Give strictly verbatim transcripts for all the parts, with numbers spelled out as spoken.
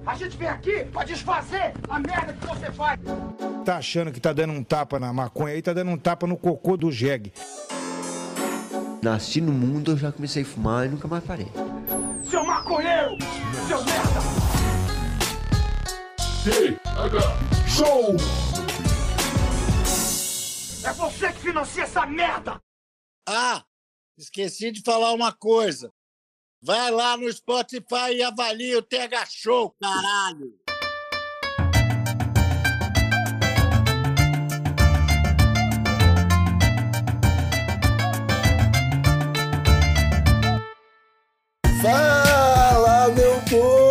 A gente vem aqui pra desfazer a merda que você faz. Tá achando que tá dando um tapa na maconha aí, tá dando um tapa no cocô do jegue. Nasci no mundo, eu já comecei a fumar e nunca mais parei. Seu maconheiro! Seu merda! T H Show! É você que financia essa merda! Ah, esqueci de falar uma coisa. Vai lá no Spotify e avalia o T H Show, caralho! Fala, meu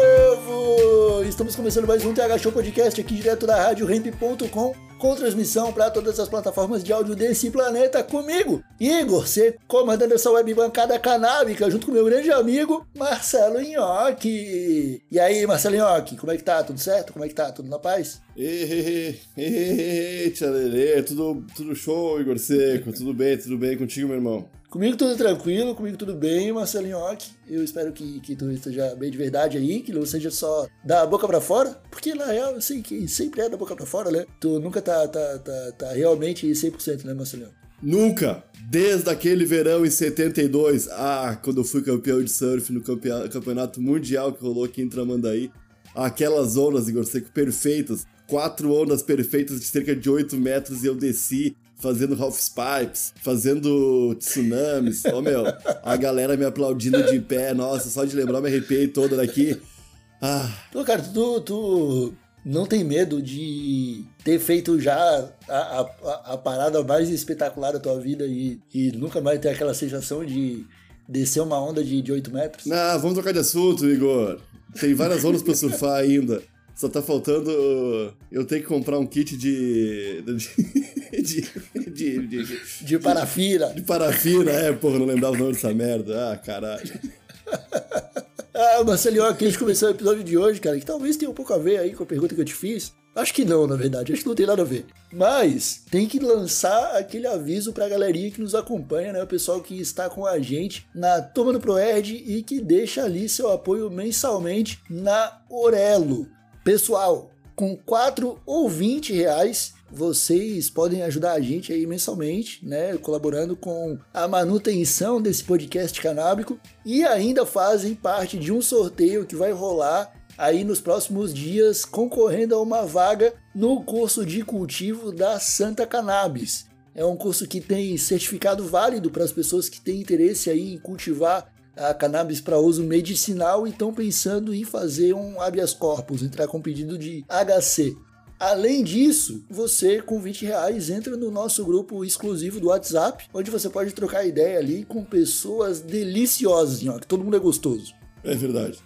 povo! Estamos começando mais um T H Show Podcast aqui direto da rádio hemp ponto com, com transmissão para todas as plataformas de áudio desse planeta, comigo, Igor, você comandando essa web bancada canábica, junto com meu grande amigo, Marcelo Nhoque. E aí, Marcelo Nhoque, como é que tá? Tudo certo? Como é que tá? Tudo na paz? Ei, tchalelê, tudo, tudo show, Igor Seco, tudo bem, tudo bem contigo, meu irmão? Comigo tudo tranquilo, comigo tudo bem, Marcelo Nhoque. Eu espero que, que tu esteja bem de verdade aí, que não seja só da boca pra fora, porque na real eu sei que sempre é da boca pra fora, né? Tu nunca tá, tá, tá, tá realmente cem por cento, né, Marcelo? Nunca! Desde aquele verão em setenta e dois, ah, quando eu fui campeão de surf no campeonato mundial que rolou aqui em Tramandaí, aquelas ondas, Igor Seco, perfeitas, quatro ondas perfeitas de cerca de oito metros e eu desci, fazendo half-pipes, fazendo tsunamis, ó, oh, meu, a galera me aplaudindo de pé, nossa, só de lembrar me arrepiei toda daqui. Ah. Pô, cara, tu, tu não tem medo de ter feito já a, a, a parada mais espetacular da tua vida e, e nunca mais ter aquela sensação de descer uma onda de, de oito metros? Não, vamos trocar de assunto, Igor. Tem várias ondas pra surfar ainda. Só tá faltando eu tenho que comprar um kit de... De, de, de, de, de parafina. De parafina, é, porra, não lembrava o nome dessa merda. Ah, caralho. Ah, Marcelinho, aqui a gente começou o episódio de hoje, cara, que talvez tenha um pouco a ver aí com a pergunta que eu te fiz. Acho que não, na verdade, acho que não tem nada a ver. Mas tem que lançar aquele aviso pra galerinha que nos acompanha, né? O pessoal que está com a gente na Toma no Proerd e que deixa ali seu apoio mensalmente na Orelo. Pessoal, com quatro ou vinte reais, vocês podem ajudar a gente aí mensalmente, né, colaborando com a manutenção desse podcast canábico e ainda fazem parte de um sorteio que vai rolar aí nos próximos dias, concorrendo a uma vaga no curso de cultivo da Santa Cannabis. É um curso que tem certificado válido para as pessoas que têm interesse aí em cultivar a cannabis para uso medicinal e estão pensando em fazer um habeas corpus, entrar com pedido de H C. Além disso, você com vinte reais entra no nosso grupo exclusivo do WhatsApp, onde você pode trocar ideia ali com pessoas deliciosas, ó, que todo mundo é gostoso. É verdade.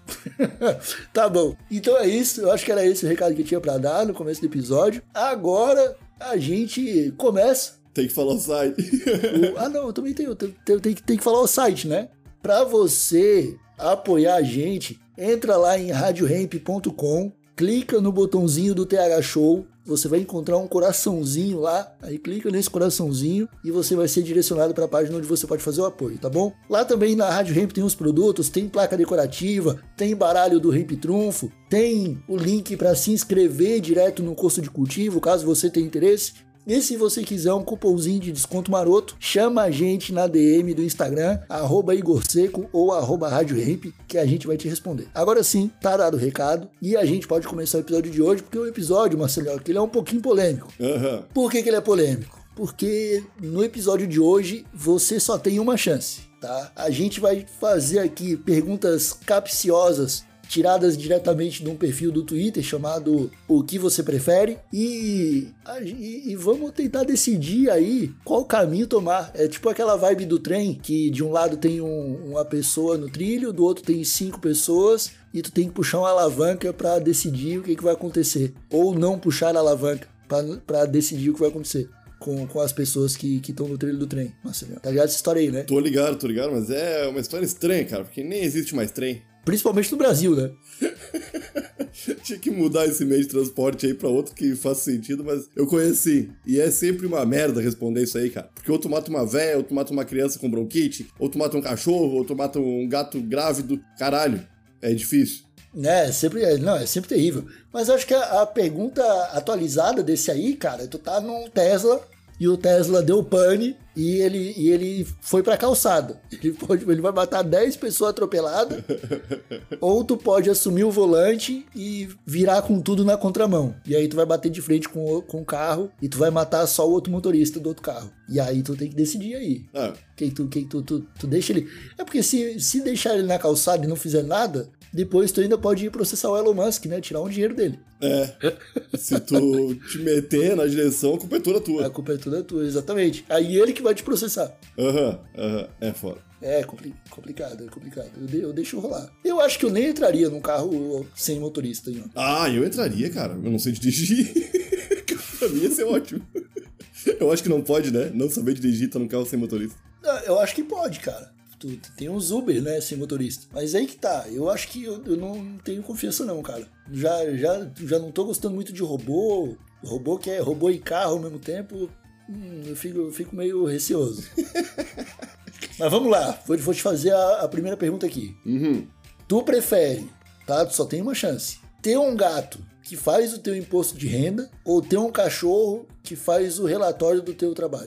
Tá bom. Então é isso, eu acho que era esse o recado que eu tinha para dar no começo do episódio. Agora a gente começa. Tem que falar o site. o... Ah não, eu também tenho, tenho, tenho, tenho, tenho que falar o site, né? Para você apoiar a gente, entra lá em rádio hemp ponto com, clica no botãozinho do T H Show, você vai encontrar um coraçãozinho lá, aí clica nesse coraçãozinho e você vai ser direcionado para a página onde você pode fazer o apoio, tá bom? Lá também na Rádio Hemp tem os produtos, tem placa decorativa, tem baralho do Hemp Trunfo, tem o link para se inscrever direto no curso de cultivo, caso você tenha interesse. E se você quiser um cupomzinho de desconto maroto, chama a gente na D M do Instagram, arroba Igor Seco ou arroba Rádio Hemp, que a gente vai te responder. Agora sim, tá dado o recado, e a gente pode começar o episódio de hoje, porque o episódio, Marcelo, ele é um pouquinho polêmico. Uhum. Por que que ele é polêmico? Porque no episódio de hoje, você só tem uma chance, tá? A gente vai fazer aqui perguntas capciosas, tiradas diretamente de um perfil do Twitter chamado O Que Você Prefere, e, e, e vamos tentar decidir aí qual caminho tomar. É tipo aquela vibe do trem, que de um lado tem um, uma pessoa no trilho, do outro tem cinco pessoas, e tu tem que puxar uma alavanca para decidir o que, que vai acontecer, ou não puxar a alavanca para decidir o que vai acontecer com, com as pessoas que estão no trilho do trem. Nossa, tá ligado essa história aí, né? Tô ligado, tô ligado, mas é uma história estranha, cara, porque nem existe mais trem. Principalmente no Brasil, né? Tinha que mudar esse meio de transporte aí pra outro que faça sentido, mas eu conheci. E é sempre uma merda responder isso aí, cara. Porque ou tu mata uma véia, ou tu mata uma criança com bronquite, ou tu mata um cachorro, ou tu mata um gato grávido. Caralho, é difícil. Né, é sempre, é, não, é sempre terrível. Mas eu acho que a, a pergunta atualizada desse aí, cara, tu tá num Tesla e o Tesla deu pane e ele, e ele foi pra calçada. Ele, pode, ele vai matar dez pessoas atropeladas, ou tu pode assumir o volante e virar com tudo na contramão. E aí tu vai bater de frente com o, com o carro e tu vai matar só o outro motorista do outro carro. E aí tu tem que decidir aí. Ah. Quem tu, quem tu, tu, tu deixa ele... É porque se, se deixar ele na calçada e não fizer nada, depois tu ainda pode ir processar o Elon Musk, né? Tirar um dinheiro dele. É. Se tu te meter na direção, a culpa é toda tua. A culpa é toda tua, exatamente. Aí ele que vai te processar. Aham, uhum, aham, uhum. É foda. É compli- complicado, é complicado. Eu, de, eu deixo rolar. Eu acho que eu nem entraria num carro sem motorista. Hein? Ah, eu entraria, cara. Eu não sei dirigir. Pra mim ia ser ótimo. Eu acho que não pode, né? Não saber dirigir, tá num carro sem motorista. Não, eu acho que pode, cara. Tu, tem uns Uber, né, sem motorista. Mas aí que tá, eu acho que eu, eu não tenho confiança não, cara. Já, já, já não tô gostando muito de robô. Robô que é robô e carro ao mesmo tempo. Hum, eu, fico, eu fico meio receoso. Mas vamos lá, vou, vou te fazer a, a primeira pergunta aqui. Uhum. Tu prefere, tá? Tu só tem uma chance. Ter um gato que faz o teu imposto de renda ou ter um cachorro que faz o relatório do teu trabalho?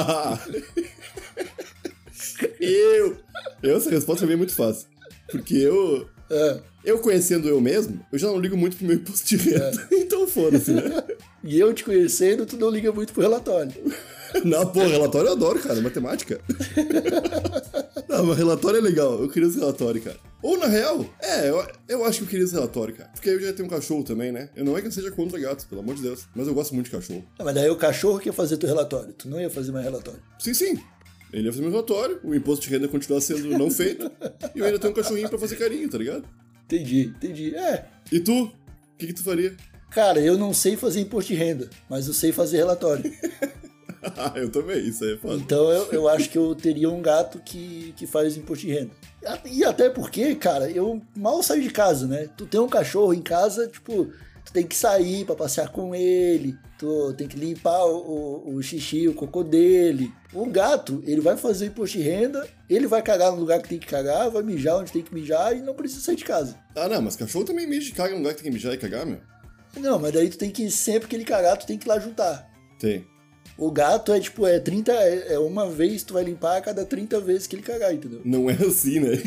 Eu! Eu, essa resposta pra mim é muito fácil. Porque eu... É. Eu conhecendo eu mesmo, eu já não ligo muito pro meu imposto de renda. É. Então foda-se, né? E eu te conhecendo, tu não liga muito pro relatório. Não, pô, relatório eu adoro, cara. Matemática. Não, mas relatório é legal. Eu queria esse relatório, cara. Ou, na real, é, eu, eu acho que eu queria esse relatório, cara. Porque eu já tenho um cachorro também, né? Eu não é que eu seja contra gatos, pelo amor de Deus. Mas eu gosto muito de cachorro. Ah, mas daí o cachorro que ia fazer teu relatório. Tu não ia fazer mais relatório. Sim, sim. Ele ia fazer meu relatório, o imposto de renda continua sendo não feito, e eu ainda tenho um cachorrinho pra fazer carinho, tá ligado? Entendi, entendi. É. E tu? O que que tu faria? Cara, eu não sei fazer imposto de renda, mas eu sei fazer relatório. Ah, eu também, isso aí é foda. Então eu, eu acho que eu teria um gato que, que faz imposto de renda. E até porque, cara, eu mal saio de casa, né? Tu tem um cachorro em casa, tipo, tu tem que sair pra passear com ele, tu tem que limpar o, o, o xixi, o cocô dele. O gato, ele vai fazer imposto de renda, ele vai cagar no lugar que tem que cagar, vai mijar onde tem que mijar e não precisa sair de casa. Ah, não, mas cachorro também mija e caga no lugar que tem que mijar e cagar, meu. Não, mas daí tu tem que, sempre que ele cagar, tu tem que ir lá juntar. Tem. O gato é tipo, é trinta, é uma vez tu vai limpar a cada trinta vezes que ele cagar, entendeu? Não é assim, né?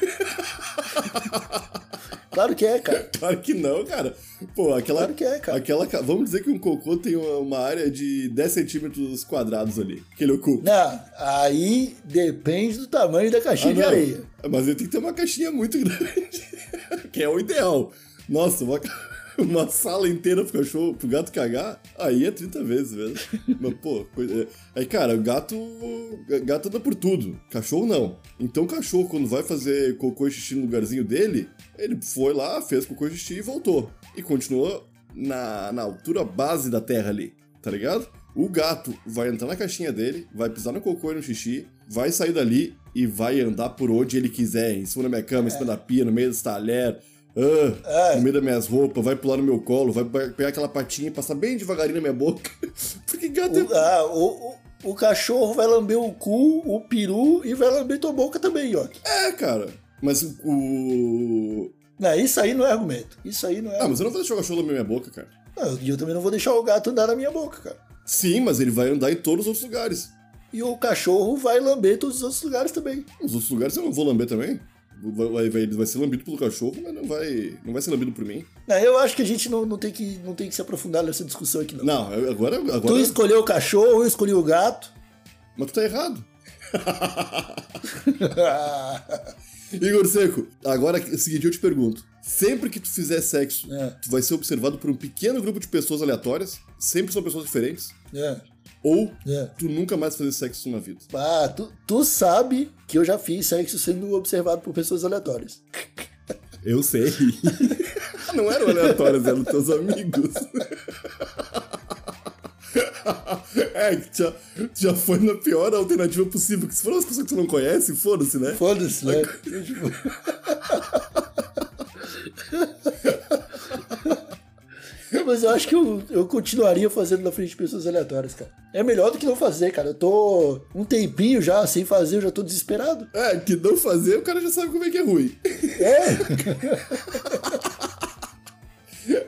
Claro que é, cara. Claro que não, cara. Pô, aquela... Claro que é, cara. Aquela, vamos dizer que um cocô tem uma, uma área de dez centímetros quadrados ali, que ele ocupa. Não, aí depende do tamanho da caixinha ah, de areia. Mas ele tem que ter uma caixinha muito grande, que é o ideal. Nossa, uma... Uma sala inteira pro cachorro, pro gato cagar, aí é trinta vezes mesmo. Mas, pô, coisa... aí, cara, o gato. Gato anda por tudo. Cachorro não. Então, o cachorro, quando vai fazer cocô e xixi no lugarzinho dele, ele foi lá, fez cocô e xixi e voltou. E continuou na, na altura base da terra ali, tá ligado? O gato vai entrar na caixinha dele, vai pisar no cocô e no xixi, vai sair dali e vai andar por onde ele quiser, em cima da minha cama, em cima da pia, no meio dos talheres. Ah, é. No meio das minhas roupas, vai pular no meu colo, vai pegar aquela patinha e passar bem devagarinho na minha boca. Porque gato é... o, ah, o, o, o cachorro vai lamber o cu, o peru e vai lamber tua boca também, ó. É, cara. Mas o... Não, isso aí não é argumento. Isso aí não é Ah, argumento. mas eu não vou deixar o cachorro lamber minha boca, cara. Não, e eu também não vou deixar o gato andar na minha boca, cara. Sim, mas ele vai andar em todos os outros lugares. E o cachorro vai lamber todos os outros lugares também. Os outros lugares eu não vou lamber também. Vai, vai, vai ser lambido pelo cachorro, mas não vai, não vai ser lambido por mim. Não, eu acho que a gente não, não, tem que, não tem que se aprofundar nessa discussão aqui, não. Não, agora... agora... Tu escolheu o cachorro, eu escolhi o gato. Mas tu tá errado. Igor Seco, agora é o seguinte, eu te pergunto. Sempre que tu fizer sexo, é. tu vai ser observado por um pequeno grupo de pessoas aleatórias, sempre são pessoas diferentes, é. ou é. tu nunca mais fazer sexo na vida. Ah, tu, tu sabe que eu já fiz sexo sendo observado por pessoas aleatórias. Eu sei. Não eram aleatórios, eram teus amigos. É, já, já foi na pior alternativa possível, que se for umas pessoas que tu não conhece, foda-se, né? Foda-se, né? Mas eu acho que eu, eu continuaria fazendo na frente de pessoas aleatórias, cara. É melhor do que não fazer, cara. Eu tô um tempinho já sem fazer, eu já tô desesperado. É, que não fazer, o cara já sabe como é que é ruim. É.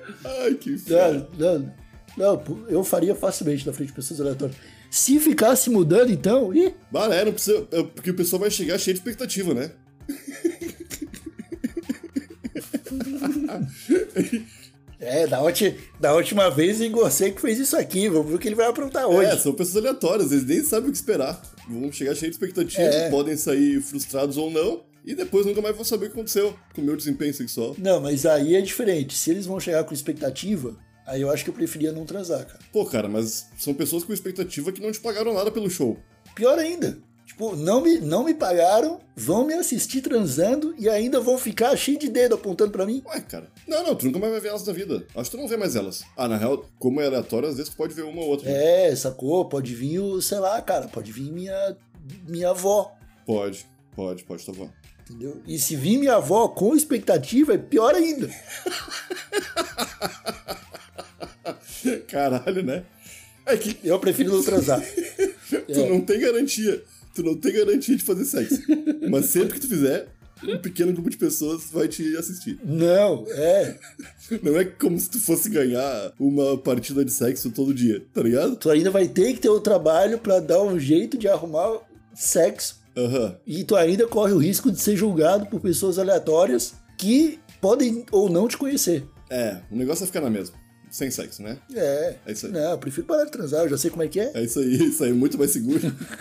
Ai, que foda. Não, não, não, eu faria facilmente na frente de pessoas aleatórias. Se ficasse mudando, então... Ih. Bah, é, não precisa... É porque o pessoal vai chegar cheio de expectativa, né? É, da, ulti, da última vez engorcei que fez isso aqui. Vamos ver o que ele vai aprontar hoje. É, são pessoas aleatórias, eles nem sabem o que esperar. Vão chegar cheio de expectativa, É. podem sair frustrados ou não, e depois nunca mais vão saber o que aconteceu com o meu desempenho sexual. Não, mas aí é diferente. Se eles vão chegar com expectativa, aí eu acho que eu preferia não transar, cara. Pô, cara, mas são pessoas com expectativa que não te pagaram nada pelo show. Pior ainda. Tipo, não me, não me pagaram, vão me assistir transando e ainda vão ficar cheio de dedo apontando pra mim. Ué, cara. Não, não, tu nunca mais vai ver elas na vida. Acho que tu não vê mais elas. Ah, na real, como é aleatório, às vezes tu pode ver uma ou outra. É, sacou? Pode vir o, sei lá, cara, pode vir minha, minha avó, Pode, pode, pode, tá bom. entendeu? E se vir minha avó com expectativa, é pior ainda. Caralho, né? É que Eu prefiro não transar. tu É. não tem garantia. Tu não tem garantia de fazer sexo. Mas sempre que tu fizer, um pequeno grupo de pessoas vai te assistir. Não, é. Não é como se tu fosse ganhar uma partida de sexo todo dia, tá ligado? Tu ainda vai ter que ter o trabalho pra dar um jeito de arrumar sexo. Aham. E tu ainda corre o risco de ser julgado por pessoas aleatórias que podem ou não te conhecer. É, o negócio é ficar na mesma. Sem sexo, né? É. É isso aí. Não, eu prefiro parar de transar, eu já sei como é que é. É isso aí, isso aí, muito mais seguro.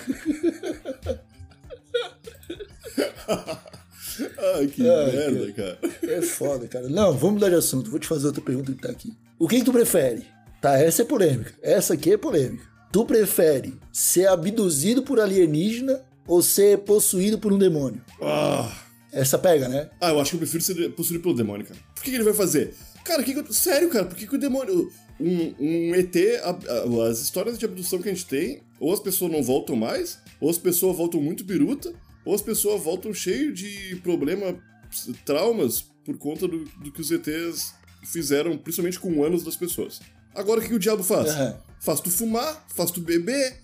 Ai, que Ai, merda, cara. É foda, cara. Não, vamos mudar de assunto. Vou te fazer outra pergunta que tá aqui. O que, que tu prefere? Tá, essa é polêmica. Essa aqui é polêmica. Tu prefere ser abduzido por alienígena ou ser possuído por um demônio? Ah, Essa pega, né? ah, eu acho que eu prefiro ser possuído pelo demônio, cara. Por que, que ele vai fazer? Cara, que que eu... sério, cara, por que, que o demônio... Um, um E T, a- a- as histórias de abdução que a gente tem, ou as pessoas não voltam mais, ou as pessoas voltam muito biruta, ou as pessoas voltam cheio de problema, traumas, por conta do, do que os E Ts fizeram, principalmente com anos das pessoas. Agora, o que, que o diabo faz? Aham. Faz tu fumar, faz tu beber.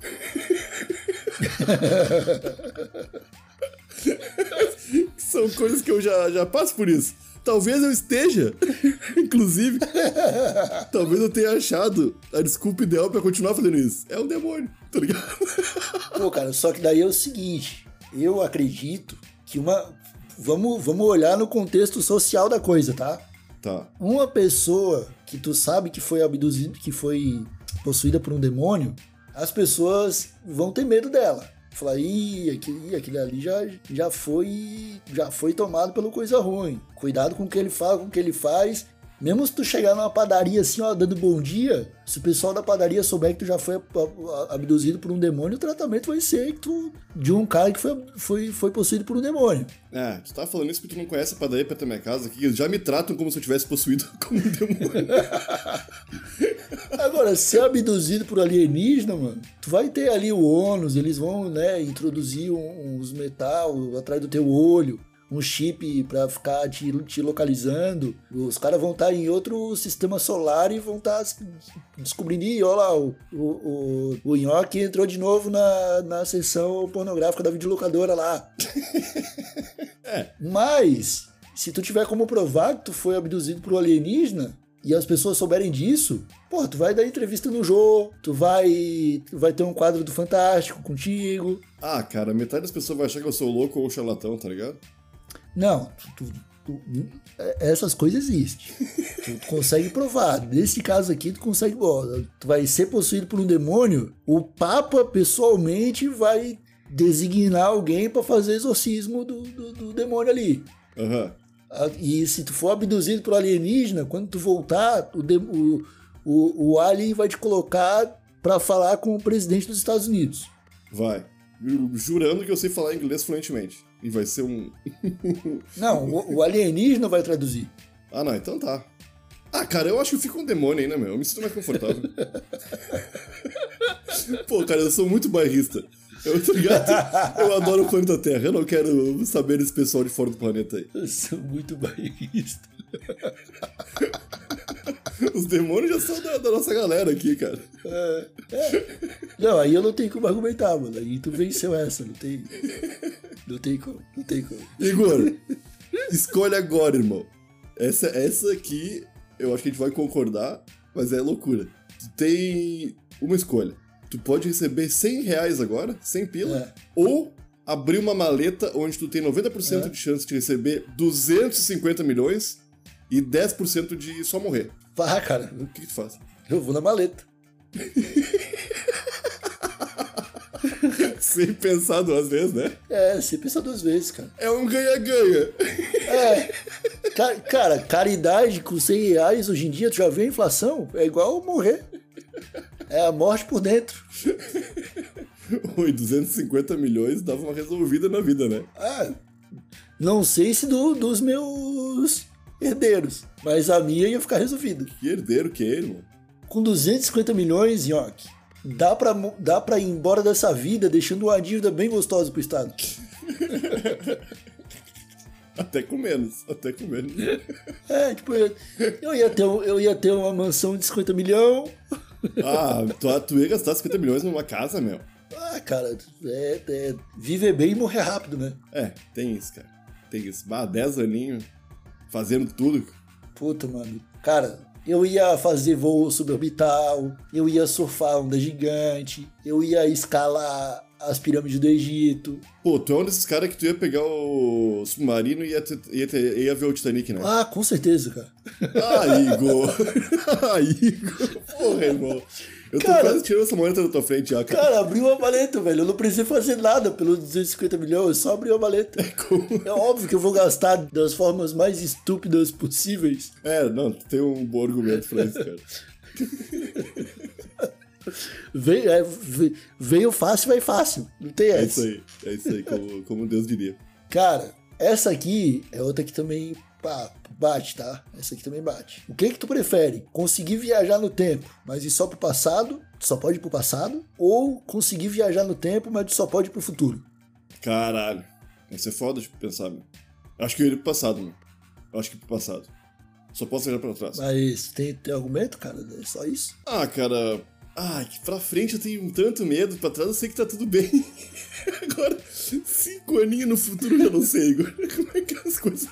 São coisas que eu já, já passo por isso. Talvez eu esteja, inclusive, talvez eu tenha achado a desculpa ideal pra continuar fazendo isso. É um demônio, tá ligado? Pô, cara, só que daí é o seguinte. Eu acredito que uma... Vamos, vamos olhar no contexto social da coisa, tá? Tá. Uma pessoa que tu sabe que foi abduzida, que foi possuída por um demônio, as pessoas vão ter medo dela. Falar, ih, aquele, aquele ali já, já, foi, já foi tomado pela coisa ruim. Cuidado com o que ele fala, com o que ele faz. Mesmo se tu chegar numa padaria assim, ó, dando bom dia, se o pessoal da padaria souber que tu já foi abduzido por um demônio, o tratamento vai ser que tu, de um cara que foi, foi, foi possuído por um demônio. É, tu tá falando isso porque tu não conhece a padaria perto da minha casa, que eles já me tratam como se eu tivesse possuído como um demônio. Agora, ser abduzido por alienígena, mano, tu vai ter ali o ônus, eles vão, né, introduzir uns metal atrás do teu olho, um chip pra ficar te, te localizando. Os caras vão estar em outro sistema solar e vão estar descobrindo, ih, olha lá, o, o, o, o Nhoque entrou de novo na, na sessão pornográfica da videolocadora lá. É. Mas, se tu tiver como provar que tu foi abduzido por um alienígena e as pessoas souberem disso, porra, tu vai dar entrevista no Jô, tu vai, tu vai ter um quadro do Fantástico contigo. Ah, cara, metade das pessoas vai achar que eu sou louco ou charlatão, tá ligado? Não, tu, tu, tu, essas coisas existem. Tu, tu consegue provar. Nesse caso aqui, tu consegue. Ó, tu vai ser possuído por um demônio, o Papa pessoalmente vai designar alguém pra fazer exorcismo do, do, do demônio ali. Aham. E se tu for abduzido por alienígena, quando tu voltar, o, de, o, o, o alien vai te colocar pra falar com o presidente dos Estados Unidos. Vai. Jurando que eu sei falar inglês fluentemente. E vai ser um... Não, o, o alienígena vai traduzir. Ah, não, então tá. Ah, cara, eu acho que eu fico um demônio aí, né, meu? Eu me sinto mais confortável. Pô, cara, eu sou muito bairrista. Eu, tá ligado? Eu adoro o planeta Terra. Eu não quero saber desse pessoal de fora do planeta aí. Eu sou muito bairrista. Os demônios já são da, da nossa galera aqui, cara. É, é. Não, aí eu não tenho como argumentar, mano. Aí tu venceu essa, não tem. Não tem como, não tem como. Igor, escolhe agora, irmão. Essa, essa aqui eu acho que a gente vai concordar, mas é loucura. Tu tem uma escolha. Tu pode receber cem reais agora, cem pila, é. ou abrir uma maleta onde tu tem noventa por cento é. de chance de receber duzentos e cinquenta milhões e dez por cento de só morrer. Vá, cara. O que, que tu faz? Eu vou na maleta. Sem pensar duas vezes, né? É, sem pensar duas vezes, cara. É um ganha-ganha. É. Ca- cara, caridade com cem reais hoje em dia, tu já viu a inflação? É igual morrer. É a morte por dentro. Oi, duzentos e cinquenta milhões dava uma resolvida na vida, né? Ah, não sei se do, dos meus herdeiros, mas a minha ia ficar resolvida. Que herdeiro que é, irmão? Com duzentos e cinquenta milhões, Nhoque, dá pra, dá pra ir embora dessa vida deixando uma dívida bem gostosa pro Estado. Até com menos, até com menos. É, tipo, eu ia ter, eu ia ter uma mansão de cinquenta milhões. Ah, tu, tu ia gastar cinquenta milhões numa casa, meu. Ah, cara, é, é viver bem e morrer rápido, né? É, tem isso, cara. Tem isso. Bah, dez aninhos fazendo tudo. Puta, mano. Cara, eu ia fazer voo suborbital, eu ia surfar onda gigante, eu ia escalar as pirâmides do Egito. Pô, tu é um desses caras que tu ia pegar o submarino e ia, ter, ia, ter, ia ver o Titanic, né? Ah, com certeza, cara. Ah, Igor. Ah, Igor. Porra, irmão. Eu tô cara, quase tirando essa maleta da tua frente já, cara. Cara, abri uma maleta, velho. Eu não precisei fazer nada pelos duzentos e cinquenta milhões, eu só abri uma maleta. É, como... é óbvio que eu vou gastar das formas mais estúpidas possíveis. É, não, tu tem um bom argumento pra isso, cara. Veio, é, veio fácil, vai fácil. Não tem essa. É isso aí, é isso aí, como, como Deus diria. Cara, essa aqui é outra que também pá, bate, tá? Essa aqui também bate. O que que tu prefere? Conseguir viajar no tempo, mas ir só pro passado, tu só pode ir pro passado? Ou conseguir viajar no tempo, mas tu só pode ir pro futuro? Caralho, isso é foda de pensar, meu. Acho que eu iria pro passado, meu. Acho que pro passado. Só posso viajar pra trás. Mas tem, tem argumento, cara? É só isso? Ah, cara... Ah, que pra frente eu tenho um tanto medo, pra trás eu sei que tá tudo bem. Agora, cinco aninhos no futuro eu já não sei, Igor. Como é que as coisas...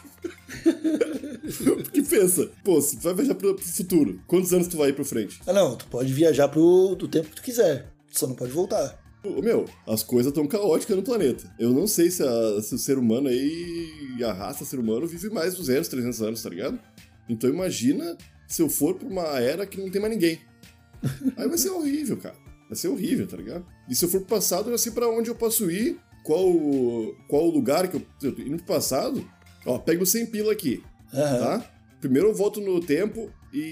Porque pensa, pô, se tu vai viajar pro, pro futuro, quantos anos tu vai ir pra frente? Ah não, tu pode viajar pro do tempo que tu quiser, tu só não pode voltar. Pô, meu, as coisas tão caóticas no planeta. Eu não sei se, a, se o ser humano aí, a raça ser humano vive mais duzentos, trezentos anos, tá ligado? Então imagina se eu for pra uma era que não tem mais ninguém. Aí vai ser horrível, cara. Vai ser horrível, tá ligado? E se eu for pro passado, eu já sei pra onde eu posso ir, qual, qual o lugar que eu... eu indo pro passado, ó, pego cem pila aqui, uhum. tá? Primeiro eu volto no tempo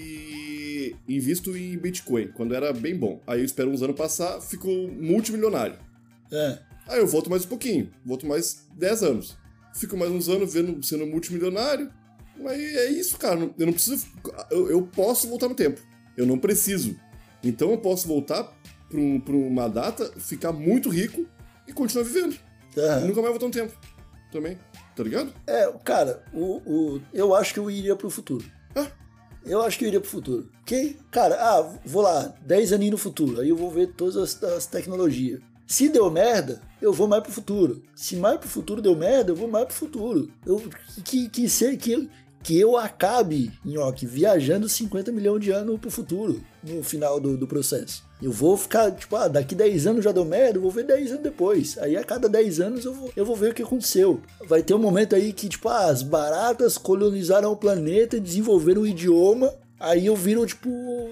e invisto em Bitcoin, quando era bem bom. Aí eu espero uns anos passar, fico multimilionário. É. Aí eu volto mais um pouquinho, volto mais dez anos. Fico mais uns anos vendo, sendo multimilionário. Aí é isso, cara. Eu não preciso... Eu, eu posso voltar no tempo. Eu não preciso. Então eu posso voltar pra, um, pra uma data, ficar muito rico e continuar vivendo. Uhum. E nunca mais voltar no tempo. Também. Tá ligado? É, cara, o, o, eu acho que eu iria pro futuro. Ah. Eu acho que eu iria pro futuro. Ok? Cara, ah, vou lá, dez aninhos no futuro. Aí eu vou ver todas as, as tecnologias. Se deu merda, eu vou mais pro futuro. Se mais pro futuro deu merda, eu vou mais pro futuro. Eu, que, que, ser, que, que eu acabe, Nhoque, viajando cinquenta milhões de anos pro futuro, no final do, do processo. Eu vou ficar, tipo, ah, daqui dez anos já deu merda, eu vou ver dez anos depois. Aí a cada dez anos eu vou, eu vou ver o que aconteceu. Vai ter um momento aí que, tipo, ah, as baratas colonizaram o planeta e desenvolveram um idioma. Aí eu viro, tipo,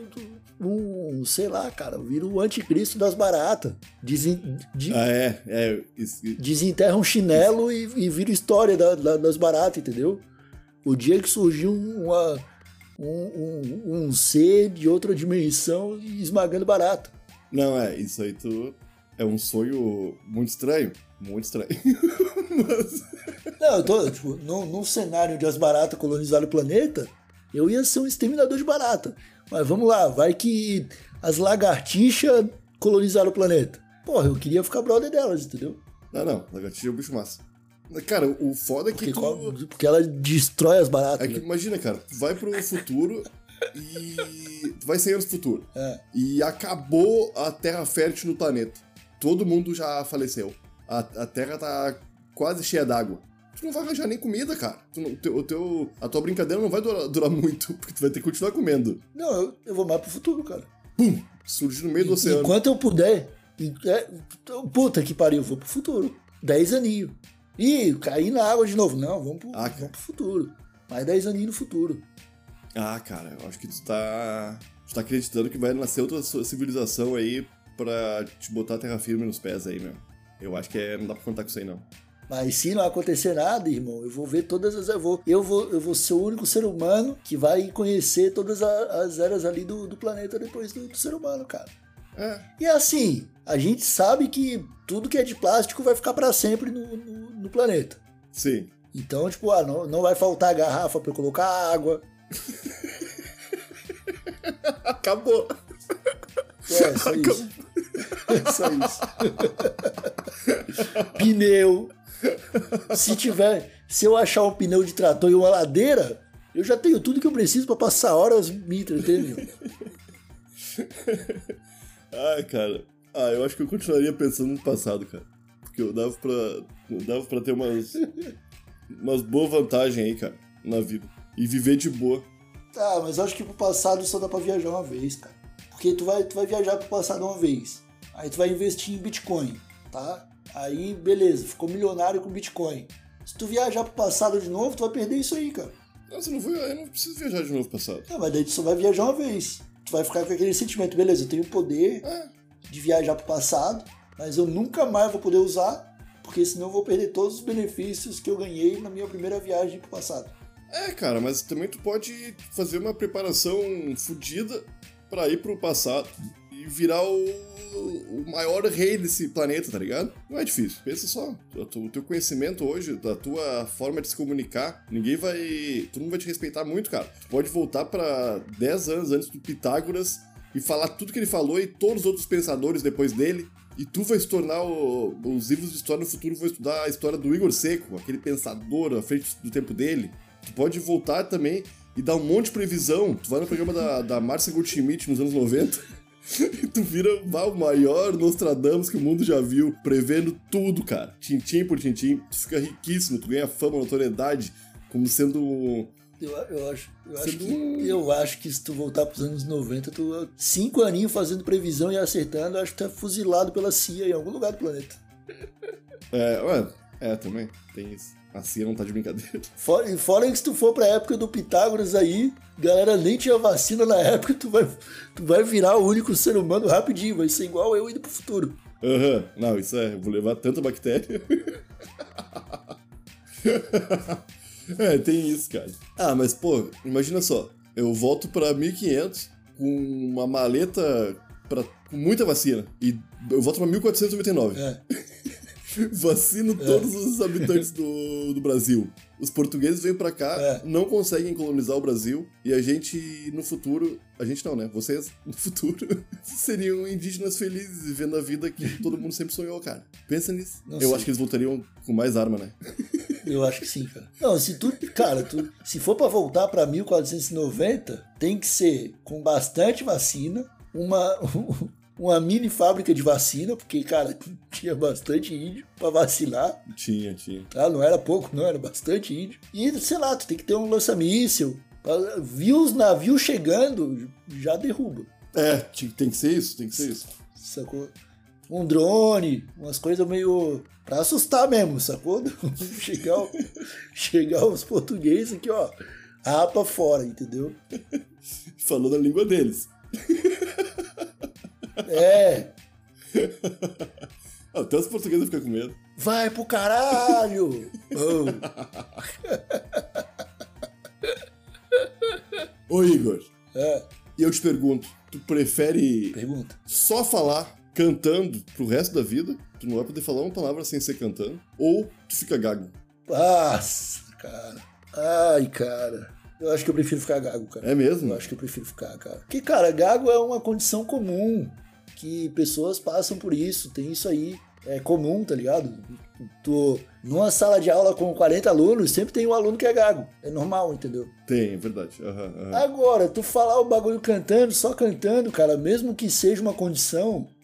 um, sei lá, cara, eu viro o anticristo das baratas. Desen, de, ah, é, é. Isso, desenterra um chinelo e, e vira história da, da, das baratas, entendeu? O dia que surgiu uma... Um, um, um ser de outra dimensão esmagando barata. Não, é, isso aí tu... É um sonho muito estranho. Muito estranho. Mas... Não, eu tô, tipo, num, num cenário onde as baratas colonizaram o planeta, eu ia ser um exterminador de barata. Mas vamos lá, vai que as lagartixas colonizaram o planeta. Porra, eu queria ficar brother delas, entendeu? Não, não, lagartixa é um bicho massa. Cara, o foda é que porque, tu... porque ela destrói as baratas. É que, né? Imagina, cara, tu vai pro futuro e... Tu vai cem anos pro futuro. É. E acabou a terra fértil no planeta. Todo mundo já faleceu. A, a terra tá quase cheia d'água. tu não vai arranjar nem comida, cara. Tu não, teu, teu, a tua brincadeira não vai durar, durar muito, porque tu vai ter que continuar comendo. Não, eu, eu vou mais pro futuro, cara. Pum! Surge no meio do oceano. Enquanto eu puder. É, puta que pariu, eu vou pro futuro. Dez aninhos. Ih, caí na água de novo. Não, vamos pro, ah, vamos pro futuro. Mais dez aninhos no futuro. Ah, cara, eu acho que tu tá, tu tá acreditando que vai nascer outra civilização aí pra te botar a terra firme nos pés aí, meu. Eu acho que é, não dá pra contar com isso aí, não. Mas se não acontecer nada, irmão, eu vou ver todas as... Eu vou, eu vou, eu vou ser o único ser humano que vai conhecer todas as eras ali do, do planeta depois do, do ser humano, cara. É. E assim, a gente sabe que tudo que é de plástico vai ficar pra sempre no, no, no planeta. Sim. Então, tipo, ah, não, não vai faltar garrafa pra eu colocar água. Acabou. É, só isso. É só isso. Pneu. Se tiver, se eu achar um pneu de trator e uma ladeira, eu já tenho tudo que eu preciso pra passar horas me entretendo. Ai, cara. Ah, eu acho que eu continuaria pensando no passado, cara. Porque eu dava pra, eu dava pra ter umas, umas boas vantagens aí, cara, na vida. E viver de boa. Tá, mas eu acho que pro passado só dá pra viajar uma vez, cara. Porque tu vai, tu vai viajar pro passado uma vez. Aí tu vai investir em Bitcoin, tá? Aí, beleza, ficou milionário com Bitcoin. Se tu viajar pro passado de novo, tu vai perder isso aí, cara. Não, você não vou, eu não preciso viajar de novo pro passado. Não, mas daí tu só vai viajar uma vez. Tu vai ficar com aquele sentimento, beleza, eu tenho o poder é. de viajar pro passado, mas eu nunca mais vou poder usar, porque senão eu vou perder todos os benefícios que eu ganhei na minha primeira viagem pro passado. É, cara, mas também tu pode fazer uma preparação fodida pra ir pro passado e virar o, o maior rei desse planeta, tá ligado? Não é difícil, pensa só. O teu conhecimento hoje, da tua forma de se comunicar, ninguém vai... todo mundo vai te respeitar muito, cara. Tu pode voltar pra dez anos antes do Pitágoras e falar tudo que ele falou e todos os outros pensadores depois dele, e tu vai se tornar o, os livros de história no futuro vão estudar a história do Igor Seco, aquele pensador à frente do tempo dele. Tu pode voltar também e dar um monte de previsão. Tu vai no programa da, da Márcia Goldschmidt nos anos noventa e tu vira o maior Nostradamus que o mundo já viu, prevendo tudo, cara. Tintim por tintim. Tu fica riquíssimo, tu ganha fama, notoriedade, como sendo... Eu, eu, acho, eu, acho que, eu acho que se tu voltar pros anos noventa, tu cinco aninhos fazendo previsão e acertando, eu acho que tu é fuzilado pela C I A em algum lugar do planeta. É, ué, é, também, tem isso. A C I A não tá de brincadeira. Fora, fora que se tu for pra época do Pitágoras aí, galera nem tinha vacina na época, tu vai, tu vai virar o único ser humano rapidinho, vai ser igual eu indo pro futuro. Aham, uhum. Não, isso é, eu vou levar tanta bactéria. É, tem isso, cara. Ah, mas, pô, imagina só, eu volto pra mil e quinhentos com uma maleta pra, com muita vacina, e eu volto pra mil quatrocentos e noventa e nove. É. Vacino é. todos os habitantes do, do Brasil. Os portugueses vêm pra cá, é. não conseguem colonizar o Brasil, e a gente, no futuro... A gente não, né? Vocês, no futuro, seriam indígenas felizes, vivendo a vida que todo mundo sempre sonhou, cara. Pensa nisso. Não Eu sei. acho que eles voltariam com mais arma, né? Eu acho que sim, cara. Não, se tu... Cara, tu, se for pra voltar pra mil quatrocentos e noventa, tem que ser com bastante vacina, uma... uma mini fábrica de vacina, porque, cara, tinha bastante índio pra vacinar. Tinha, tinha. Tá? Não era pouco, não, era bastante índio. E, sei lá, tu tem que ter um lança-míssil. Viu os navios chegando, já derruba. É, tem que ser isso, tem que ser isso. Sacou? Um drone, umas coisas meio... pra assustar mesmo, sacou? chegar, chegar os portugueses aqui, ó, rapa fora, entendeu? Falou na língua deles. É. Até os portugueses ficam com medo. Vai pro caralho! Oh. Ô Igor, é. E eu te pergunto, tu prefere Pergunta. só falar cantando pro resto da vida? Tu não vai poder falar uma palavra sem ser cantando? Ou tu fica gago? Nossa, cara. Ai, cara. Eu acho que eu prefiro ficar gago, cara. É mesmo? Eu acho que eu prefiro ficar, cara. Porque, cara, gago é uma condição comum, que pessoas passam por isso, tem isso aí. É comum, tá ligado? Tu, numa sala de aula com quarenta alunos, sempre tem um aluno que é gago. É normal, entendeu? Tem, é verdade. Uhum, uhum. Agora, tu falar o bagulho cantando, só cantando, cara, mesmo que seja uma condição,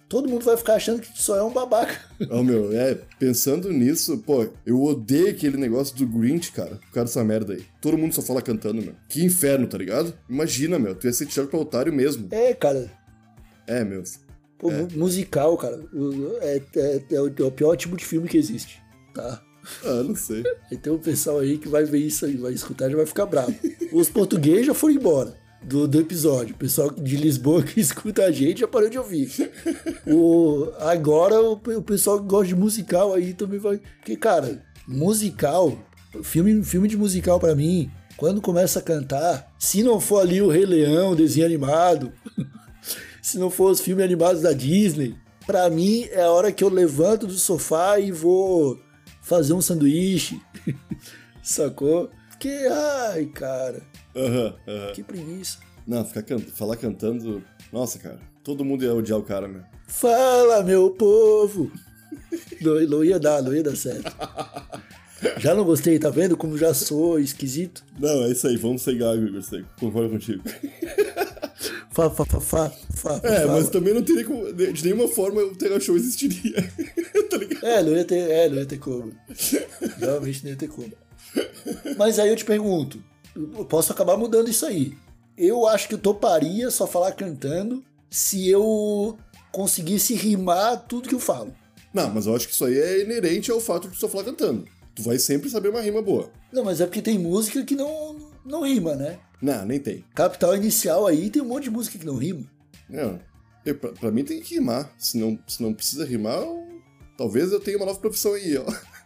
todo mundo vai ficar achando que só é um babaca. Ó, meu, é, pensando nisso, pô, eu odeio aquele negócio do Grinch, cara. O cara dessa merda aí. Todo mundo só fala cantando, meu. Que inferno, tá ligado? Imagina, meu, tu ia ser tirado pra otário mesmo. É, cara. É, meu. Pô, É. musical, cara, é, é, é, o, é o pior tipo de filme que existe, tá? Ah, não sei. Aí tem um pessoal aí que vai ver isso aí, vai escutar e já vai ficar bravo. Os portugueses já foram embora do, do episódio. O pessoal de Lisboa que escuta a gente já parou de ouvir. O, agora o, o pessoal que gosta de musical aí também vai... Porque, cara, musical, filme, filme de musical pra mim, quando começa a cantar, se não for ali o Rei Leão, desenho animado... Se não for os filmes animados da Disney, pra mim é a hora que eu levanto do sofá e vou fazer um sanduíche, sacou? Que, ai, cara, Aham, aham. que preguiça. Não, ficar can... falar cantando... Nossa, cara, todo mundo ia odiar o cara, meu. Fala, meu povo! Não, não ia dar, não ia dar certo. Já não gostei, tá vendo como já sou esquisito? Não, é isso aí, vamos ser gago, Igor Seco. Concordo contigo. Fá, fá, fá, fá, fá, É, fala. mas também não teria como... De nenhuma forma o Tega Show existiria. Tá ligado? É, não ia ter, é, não ia ter como. Realmente não ia ter como. Mas aí eu te pergunto, eu posso acabar mudando isso aí. Eu acho que eu toparia só falar cantando se eu conseguisse rimar tudo que eu falo. Não, mas eu acho que isso aí é inerente ao fato de tu só falar cantando. Tu vai sempre saber uma rima boa. Não, mas é porque tem música que não, não rima, né? Não, nem tem. Capital Inicial aí tem um monte de música que não rima. Não. Eu, pra, pra mim tem que rimar. Se não, se não precisa rimar, eu- talvez eu tenha uma nova profissão aí, ó.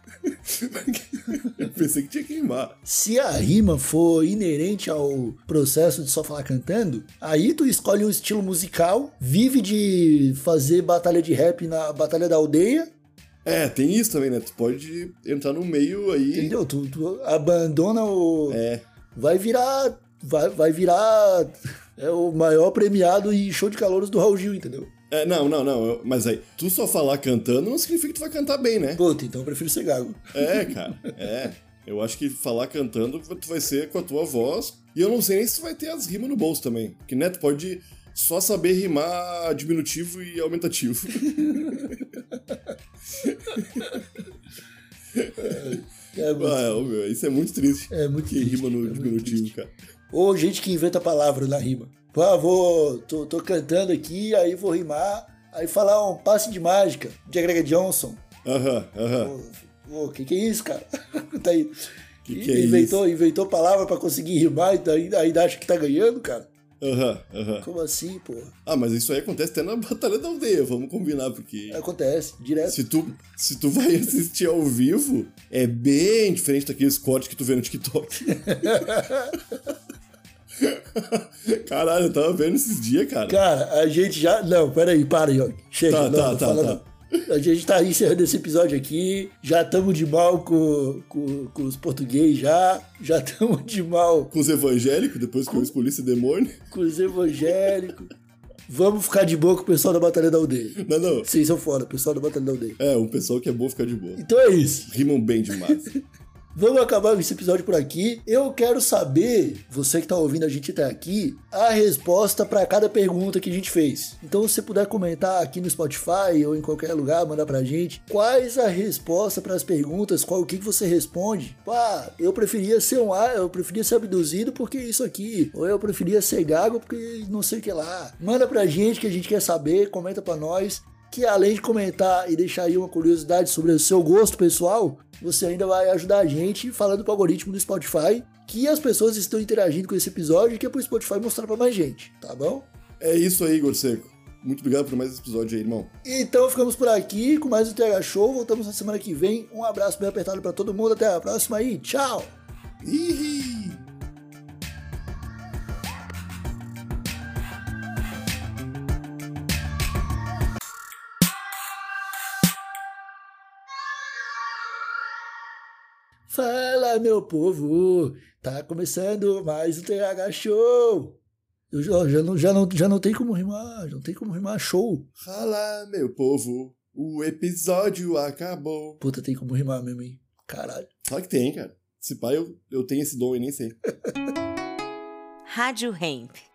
Eu pensei que tinha que rimar. Se a rima for inerente ao processo de só falar cantando, aí tu escolhe um estilo musical, vive de fazer batalha de rap na Batalha da Aldeia, É, tem isso também, né? Tu pode entrar no meio aí. entendeu? Tu, tu abandona o... É. Vai virar... Vai, vai virar... É o maior premiado em show de calouros do Raul Gil, entendeu? É, não, não, não. eu- mas aí, tu só falar cantando não significa que tu vai cantar bem, né? Puta, então eu prefiro ser gago. É, cara. É. Eu acho que falar cantando tu vai ser com a tua voz. E eu não sei nem se tu vai ter as rimas no bolso também. Que, né, tu pode só saber rimar diminutivo e aumentativo. É muito, Ah, é, meu, isso é muito triste. é muito Que triste, rima no é muito diminutivo, triste. cara. Ou gente que inventa palavra na rima. Ah, vou... Tô, tô cantando aqui, aí vou rimar, aí falar um passe de mágica de Greg Johnson. Aham, aham. Pô, que que é isso, cara? Tá aí. Que que é inventou, inventou palavra pra conseguir rimar e ainda, ainda acha que tá ganhando, cara? Aham, aham. Como assim, pô? Ah, mas isso aí acontece até na Batalha da Aldeia, vamos combinar, porque... Acontece, direto. Se tu, se tu vai assistir ao vivo, é bem diferente daqueles cortes que tu vê no TikTok. Caralho, eu tava vendo esses dias, cara. Cara, a gente já... Não, peraí, para, Yogi. Chega, Tá, não, tá, não tá, fala tá. não. A gente tá encerrando esse episódio aqui, já estamos de mal com, com, com os portugueses já, já estamos de mal Com os evangélicos, depois que eu escolhi esse demônio. com os evangélicos. Vamos ficar de boa com o pessoal da Batalha da Aldeia. Não, não. Vocês são foda, pessoal da Batalha da Aldeia. É, um pessoal que é bom ficar de boa. Então é isso. Rimam bem demais. Vamos acabar esse episódio por aqui. Eu quero saber, você que tá ouvindo a gente até aqui, a resposta para cada pergunta que a gente fez. Então, se você puder comentar aqui no Spotify ou em qualquer lugar, mandar pra gente quais a resposta para as perguntas, qual o que que você responde. Ah, eu preferia ser um eu preferia ser abduzido porque isso aqui, ou eu preferia ser gago porque não sei o que lá. Manda pra gente que a gente quer saber, comenta pra nós. Que além de comentar e deixar aí uma curiosidade sobre o seu gosto pessoal, você ainda vai ajudar a gente falando pro algoritmo do Spotify que as pessoas estão interagindo com esse episódio e que é pro Spotify mostrar pra mais gente, tá bom? É isso aí, Igor Seco. Muito obrigado por mais esse episódio aí, irmão. Então ficamos por aqui com mais um T H Show, voltamos na semana que vem. Um abraço bem apertado pra todo mundo, até a próxima aí, tchau! Ih! Fala, meu povo! Tá começando mais um T H Show! Eu já, já, não, já, não, já não tem como rimar, já não tem como rimar show. Fala, meu povo. O episódio acabou. Puta, tem como rimar mesmo, hein? Caralho. Claro que tem, cara. Se pá, eu, eu tenho esse dom e nem sei. Rádio Hemp.